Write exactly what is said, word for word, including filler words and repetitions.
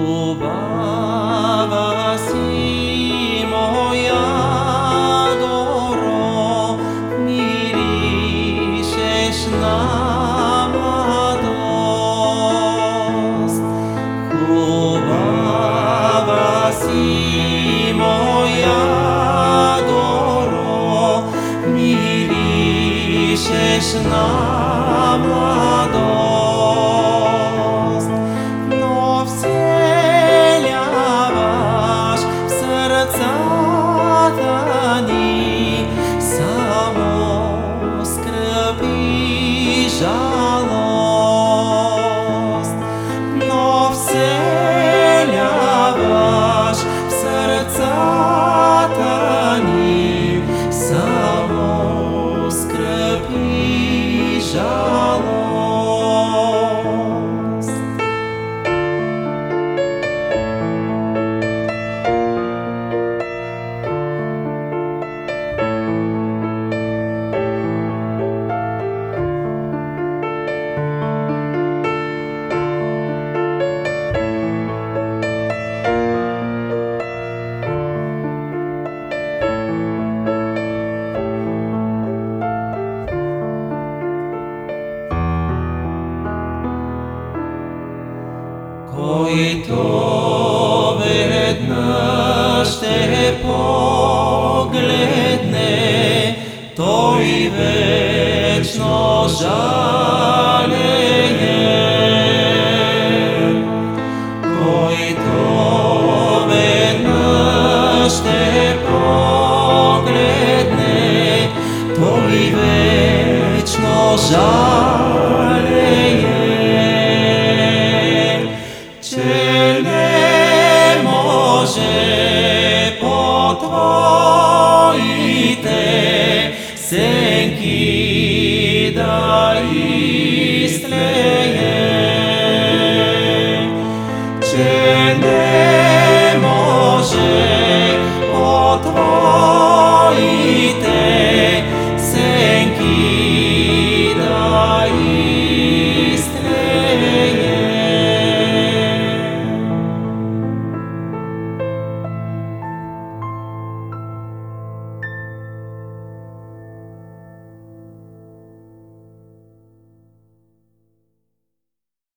Хубава си, моя Доро, миришеш на младост. Хубава си, моя Доро, миришеш на младост. Но вселяваш в сърцата ни само скръб и жалост. Но вселяваш в сърцата ни само скръб и жалост. Който веднъж ще погледне, той вечно жалее. Който веднъж ще погледне, той вечно жалее. Че не може по твоите сенки да